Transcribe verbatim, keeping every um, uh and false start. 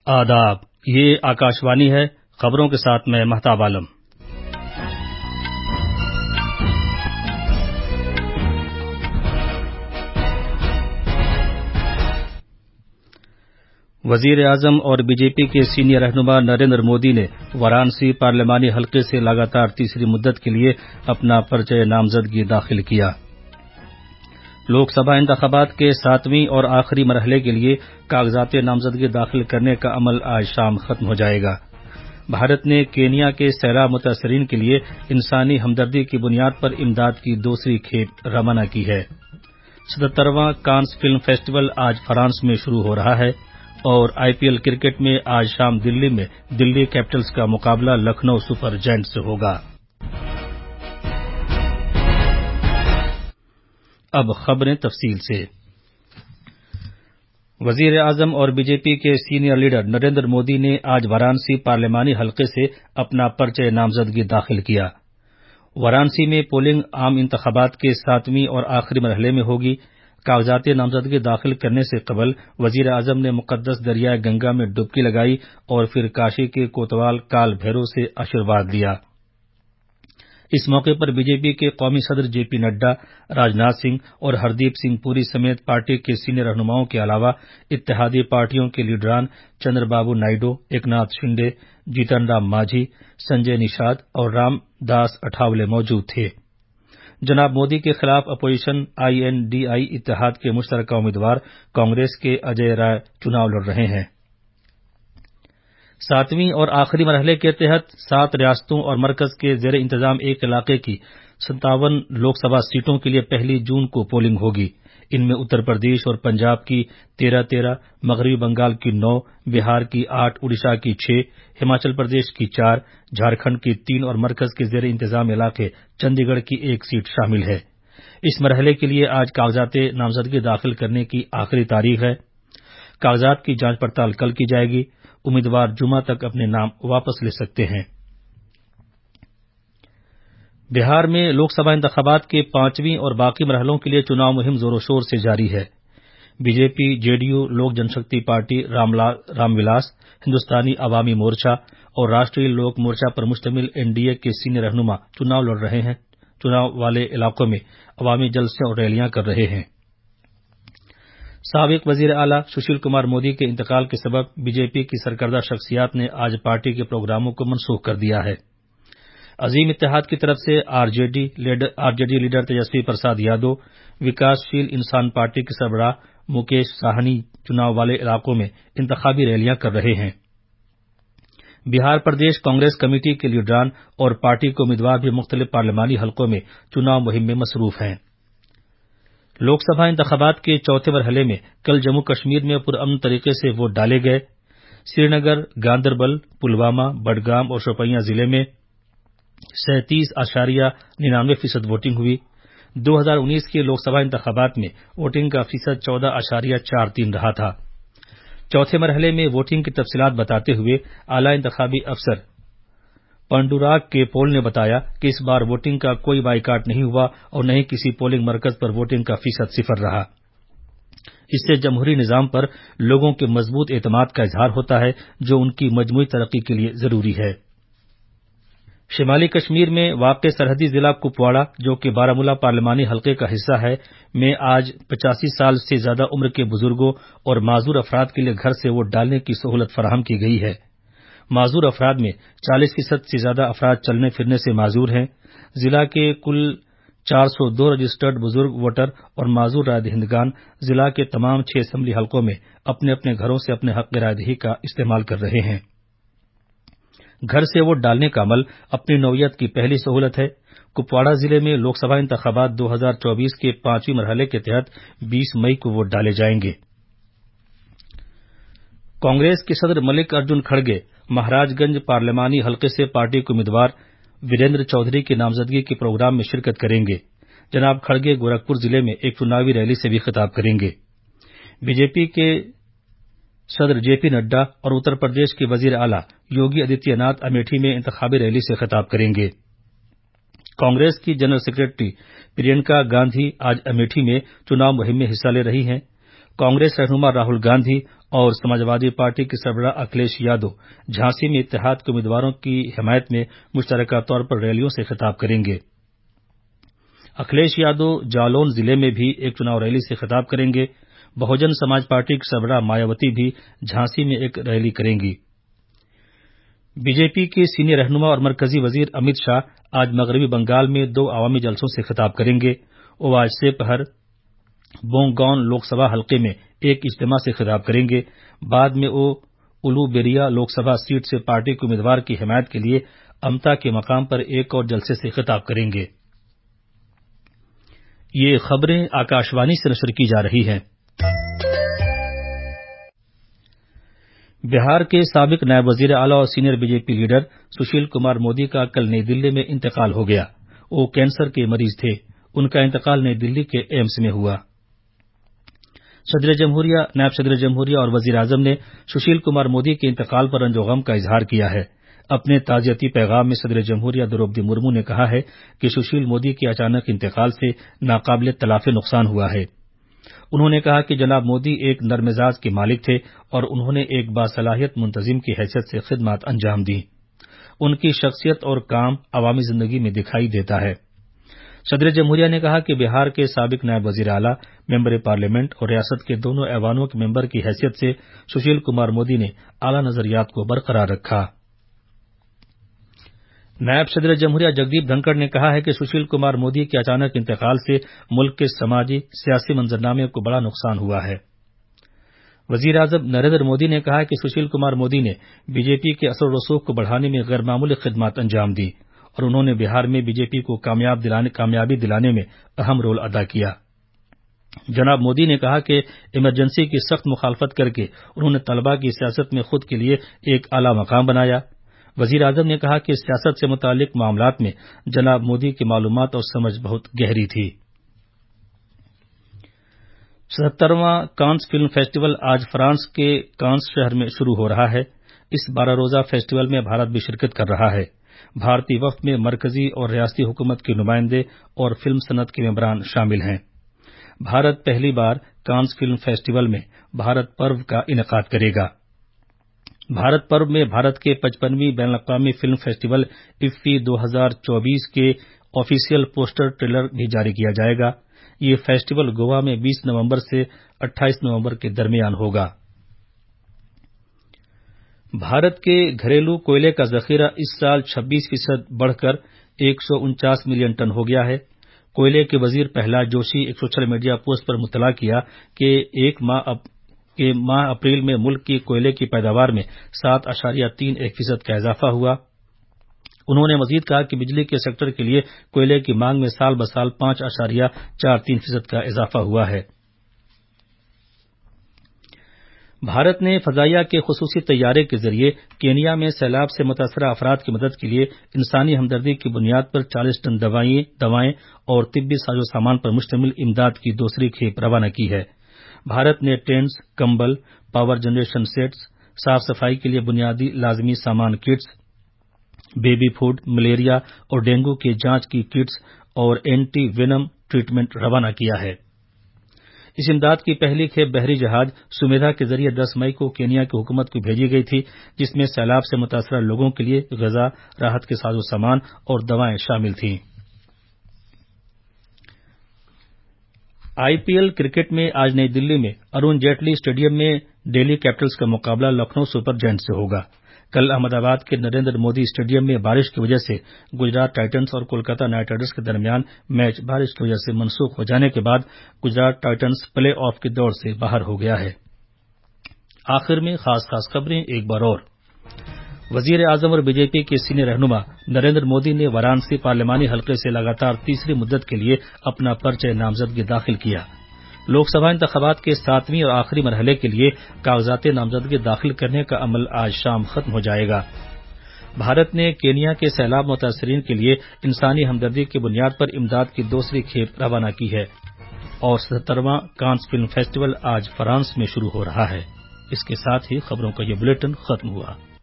آداب، یہ آکاشوانی ہے۔ خبروں کے ساتھ میں مہتاب عالم۔ وزیر اعظم اور بی جے پی کے سینئر رہنما نریندر مودی نے وارانسی پارلیمانی حلقے سے لگاتار تیسری مدت کے لیے اپنا پرچہ نامزدگی داخل کیا۔ لوک سبھا انتخابات کے ساتویں اور آخری مرحلے کے لیے کاغذات نامزدگی داخل کرنے کا عمل آج شام ختم ہو جائے گا۔ بھارت نے کینیا کے سیلاب متاثرین کے لیے انسانی ہمدردی کی بنیاد پر امداد کی دوسری کھیپ روانہ کی ہے۔ ستترواں کانز فلم فیسٹیول آج فرانس میں شروع ہو رہا ہے اور آئی پی ایل کرکٹ میں آج شام دلی میں دلی کیپٹلز کا مقابلہ لکھنؤ سپر جائنٹس سے ہوگا۔ اب خبریں تفصیل سے۔ وزیر اعظم اور بی جے پی کے سینئر لیڈر نریندر مودی نے آج وارانسی پارلیمانی حلقے سے اپنا پرچہ نامزدگی داخل کیا۔ وارانسی میں پولنگ عام انتخابات کے ساتویں اور آخری مرحلے میں ہوگی۔ کاغذات نامزدگی داخل کرنے سے قبل وزیر اعظم نے مقدس دریائے گنگا میں ڈبکی لگائی اور پھر کاشی کے کوتوال کال بھیرو سے آشیرواد لیا۔ اس موقع پر بی جے پی کے قومی صدر جے پی نڈا، راجناتھ سنگھ اور ہردیپ سنگھ پوری سمیت پارٹی کے سینئر رہنماؤں کے علاوہ اتحادی پارٹیوں کے لیڈران چندر بابو نائیڈو، ایکناتھ شنڈے، جیتن رام مانجھی، سنجے نشاد اور رام داس اٹھاولے موجود تھے۔ جناب مودی کے خلاف opposition I N D I اتحاد کے مشترکہ امیدوار کانگریس کے اجے رائے چناؤ لڑ رہے ہیں۔ ساتویں اور آخری مرحلے کے تحت سات ریاستوں اور مرکز کے زیر انتظام ایک علاقے کی ستاون لوک سبھا سیٹوں کے لیے پہلی جون کو پولنگ ہوگی۔ ان میں اتر پردیش اور پنجاب کی تیرہ تیرہ، مغربی بنگال کی نو، بہار کی آٹھ، اڈیشہ کی چھ، ہماچل پردیش کی چار، جھارکھنڈ کی تین اور مرکز کے زیر انتظام علاقے چنڈی گڑھ کی ایک سیٹ شامل ہے۔ اس مرحلے کے لیے آج کاغذات نامزدگی داخل کرنے کی آخری تاریخ ہے۔ کاغذات کی جانچ پڑتال کل کی جائے گی۔ امیدوار جمعہ تک اپنے نام واپس لے سکتے ہیں۔ بہار میں لوک سبھا انتخابات کے پانچویں اور باقی مرحلوں کے لیے چناؤ مہم زور و شور سے جاری ہے۔ B J P, J D U, Lok Jan Shakti party, Ram Vilas, ہندوستانی عوامی مورچہ اور راشٹریہ لوک مورچہ پر مشتمل این ڈی اے کے سینئر رہنما چناؤ لڑ رہے ہیں۔ چناؤ والے علاقوں میں عوامی جلسے اور ریلیاں کر رہے ہیں۔ سابق وزیر اعلیٰ سشیل کمار مودی کے انتقال کے سبب بی جے پی کی سرکردہ شخصیات نے آج پارٹی کے پروگراموں کو منسوخ کر دیا ہے۔ عظیم اتحاد کی طرف سے R J D leader Tejashwi Prasad Yadav, Vikassheel Insaan party کے سربراہ مکیش ساہنی چناؤ والے علاقوں میں انتخابی ریلیاں کر رہے ہیں۔ بہار پردیش کانگریس کمیٹی کے لیڈران اور پارٹی کے امیدوار بھی مختلف پارلیمانی حلقوں میں چناؤ مہم میں مصروف ہیں۔ لوک سبھا انتخابات کے چوتھے مرحلے میں کل جموں کشمیر میں پرامن طریقے سے ووٹ ڈالے گئے۔ سری نگر، گاندربل، پلوامہ، بڈگام اور شوپیاں ضلع میں سینتیس اشاریہ ننانوے فیصد ووٹنگ ہوئی۔ دو ہزار انیس کے لوک سبھا انتخابات میں ووٹنگ کا فیصد چودہ اشاریہ چار تین رہا تھا۔ چوتھے مرحلے میں ووٹنگ کی تفصیلات بتاتے ہوئے اعلی انتخابی افسر پنڈوراگ کے پول نے بتایا کہ اس بار ووٹنگ کا کوئی بائیکاٹ نہیں ہوا اور نہ ہی کسی پولنگ مرکز پر ووٹنگ کا فیصد صفر رہا۔ اس سے جمہوری نظام پر لوگوں کے مضبوط اعتماد کا اظہار ہوتا ہے جو ان کی مجموعی ترقی کے لیے ضروری ہے۔ شمالی کشمیر میں واقع سرحدی ضلع کپواڑہ جو کہ بارہمولہ پارلیمانی حلقے کا حصہ ہے میں آج پچاسی سال سے زیادہ عمر کے بزرگوں اور معذور افراد کے لیے گھر سے ووٹ ڈالنے کی سہولت فراہم کی گئی ہے۔ معذور افراد میں چالیس فیصد سے زیادہ افراد چلنے پھرنے سے معذور ہیں۔ ضلع کے کل چار سو دو رجسٹرڈ بزرگ ووٹر اور معذور رائے دہندگان ضلع کے تمام چھ اسمبلی حلقوں میں اپنے اپنے گھروں سے اپنے حق رائے دہی کا استعمال کر رہے ہیں۔ گھر سے ووٹ ڈالنے کا عمل اپنی نوعیت کی پہلی سہولت ہے۔ کپواڑہ ضلع میں لوک سبھا انتخابات دو ہزار چوبیس کے پانچویں مرحلے کے تحت بیس مئی کو ووٹ ڈالے جائیں گے۔ کانگریس کے صدر ملک ارجن کھڑگے مہاراج گنج پارلیمانی حلقے سے پارٹی کے امیدوار وریندر چودھری کی نامزدگی کے پروگرام میں شرکت کریں گے۔ جناب کھڑگے گورکھپور ضلع میں ایک چناوی ریلی سے بھی خطاب کریں گے۔ بی جے پی کے صدر جے پی نڈا اور اتر پردیش کے وزیر اعلیٰ یوگی آدتیہ ناتھ امیٹھی میں انتخابی ریلی سے خطاب کریں گے۔ کانگریس کی جنرل سیکریٹری پرینکا گاندھی آج امیٹھی میں چناؤ مہم میں حصہ لے رہی ہیں۔ کانگریس رہنما راہل گاندھی اور سماجوادی پارٹی کے سربراہ اکھلیش یادو جھانسی میں اتحاد کے امیدواروں کی حمایت میں مشترکہ طور پر ریلیوں سے خطاب کریں گے۔ اکھلیش یادو جالون ضلع میں بھی ایک چناؤ ریلی سے خطاب کریں گے۔ بہوجن سماج پارٹی کی سربراہ مایاوتی بھی جھانسی میں ایک ریلی کریں گی۔ بی جے پی کے سینئر رہنما اور مرکزی وزیر امت شاہ آج مغربی بنگال میں دو عوامی جلسوں سے خطاب کریں گے۔ وہ آج سے پہر بونگان لوک سبھا حلقے میں ایک اجتماع سے خطاب کریں گے۔ بعد میں وہ الو بیریا لوک سبھا سیٹ سے پارٹی کے امیدوار کی حمایت کے لیے امتا کے مقام پر ایک اور جلسے سے خطاب کریں گے۔ یہ خبریں آکاشوانی سے نشر کی جا رہی ہیں۔ بہار کے سابق نائب وزیر اعلی اور senior B J P leader Sushil Kumar Modi کا کل نئی دلی میں انتقال ہو گیا۔ وہ کینسر کے مریض تھے۔ ان کا انتقال نئی دلی کے ایمس میں ہوا۔ صدر جمہوریہ، نائب صدر جمہوریہ اور وزیر اعظم نے سشیل کمار مودی کے انتقال پر رنج و غم کا اظہار کیا ہے۔ اپنے تعزیتی پیغام میں صدر جمہوریہ دروپدی مرمو نے کہا ہے کہ سشیل مودی کے اچانک انتقال سے ناقابل تلافی نقصان ہوا ہے۔ انہوں نے کہا کہ جناب مودی ایک نرم مزاج کے مالک تھے اور انہوں نے ایک باصلاحیت منتظم کی حیثیت سے خدمات انجام دی۔ ان کی شخصیت اور کام عوامی زندگی میں دکھائی دیتا ہے۔ صدر جمہوریہ نے کہا کہ بہار کے سابق نائب وزیر اعلی، ممبر پارلیمنٹ اور ریاست کے دونوں ایوانوں کے ممبر کی حیثیت سے سشیل کمار مودی نے اعلی نظریات کو برقرار رکھا۔ نائب صدر جمہوریہ جگدیپ دھنکڑ نے کہا ہے کہ سشیل کمار مودی کے اچانک انتقال سے ملک کے سماجی سیاسی منظرنامے کو بڑا نقصان ہوا ہے۔ وزیر اعظم نریندر مودی نے کہا کہ سشیل کمار مودی نے بی جے پی کے اثر و رسوخ کو بڑھانے میں غیر معمولی خدمات انجام دی اور انہوں نے بہار میں بی جے پی کو کامیاب دلانے کامیابی دلانے میں اہم رول ادا کیا۔ جناب مودی نے کہا کہ ایمرجنسی کی سخت مخالفت کر کے انہوں نے طلباء کی سیاست میں خود کے لیے ایک اعلیٰ مقام بنایا۔ وزیر اعظم نے کہا کہ سیاست سے متعلق معاملات میں جناب مودی کی معلومات اور سمجھ بہت گہری تھی۔ سترواں کانز فلم فیسٹیول آج فرانس کے کانز شہر میں شروع ہو رہا ہے۔ اس بارہ روزہ فیسٹیول میں بھارت بھی شرکت کر رہا ہے۔ بھارتی وفد میں مرکزی اور ریاستی حکومت کے نمائندے اور فلم صنعت کے ممبران شامل ہیں۔ بھارت پہلی بار کانز فلم فیسٹیول میں بھارت پرو کا انعقاد کرے گا۔ بھارت پرو میں بھارت کے پچپنویں بین الاقوامی فلم فیسٹیول افی دو ہزار چوبیس کے آفیشیل پوسٹر ٹریلر بھی جاری کیا جائے گا۔ یہ فیسٹیول گوا میں بیس نومبر سے اٹھائیس نومبر کے درمیان ہوگا۔ بھارت کے گھریلو کوئلے کا ذخیرہ اس سال چھبیس فیصد بڑھ کر ایک سو انچاس ملین ٹن ہو گیا ہے۔ کوئلے کے وزیر پہلاد جوشی ایک سوشل میڈیا پوسٹ پر مطلع کیا کہ ایک ماہ اب کہ ماہ اپریل میں ملک کی کوئلے کی پیداوار میں سات اشاریہ تین ایک فیصد کا اضافہ ہوا۔ انہوں نے مزید کہا کہ بجلی کے سیکٹر کے لیے کوئلے کی مانگ میں سال بسال پانچ اشاریہ چار تین فیصد کا اضافہ ہوا ہے۔ بھارت نے فضائیہ کے خصوصی طیارے کے ذریعے کینیا میں سیلاب سے متاثرہ افراد کی مدد کے لیے انسانی ہمدردی کی بنیاد پر چالیس ٹن دوائیں دوائیں اور طبی ساز و سامان پر مشتمل امداد کی دوسری کھیپ روانہ کی ہے۔ بھارت نے ٹینٹس، کمبل، پاور جنریشن سیٹس، صاف صفائی کے لیے بنیادی لازمی سامان کٹس، بیبی فوڈ، ملیریا اور ڈینگو کی جانچ کی کٹس اور اینٹی وینم ٹریٹمنٹ روانہ کیا ہے۔ اس امداد کی پہلی کھیپ بحری جہاز سمیدھا کے ذریعے دس مئی کو کینیا کی حکومت کو بھیجی گئی تھی، جس میں سیلاب سے متاثرہ لوگوں کے لیے غذا، راحت کے ساز و سامان اور دوائیں شامل تھیں۔ آئی پی ایل کرکٹ میں آج نئی دلی میں ارون جیٹلی اسٹیڈیم میں ڈیلی کیپٹلز کا مقابلہ لکھنؤ سپر جائنٹ سے ہوگا۔ کل احمد آباد کے نریندر مودی اسٹیڈیم میں بارش کی وجہ سے گجرات ٹائٹنز اور کولکاتہ نائٹ رائڈرز کے درمیان میچ بارش کی وجہ سے منسوخ ہو جانے کے بعد گجرات ٹائٹنز پلے آف کی دوڑ سے باہر ہو گیا ہے۔ آخر میں خاص خاص خبریں ایک بار اور۔ وزیر اعظم اور بی جے پی کے سینئر رہنما نریندر مودی نے وارانسی پارلیمانی حلقے سے لگاتار تیسری مدت کے لیے اپنا پرچہ نامزدگی داخل کیا۔ لوک سبھا انتخابات کے ساتویں اور آخری مرحلے کے لیے کاغذات نامزدگی داخل کرنے کا عمل آج شام ختم ہو جائے گا۔ بھارت نے کینیا کے سیلاب متاثرین کے لیے انسانی ہمدردی کی بنیاد پر امداد کی دوسری کھیپ روانہ کی ہے۔ اور سترواں کانز فلم فیسٹیول آج فرانس میں شروع ہو رہا ہے۔ اس کے ساتھ ہی خبروں کا یہ بلیٹن ختم ہوا۔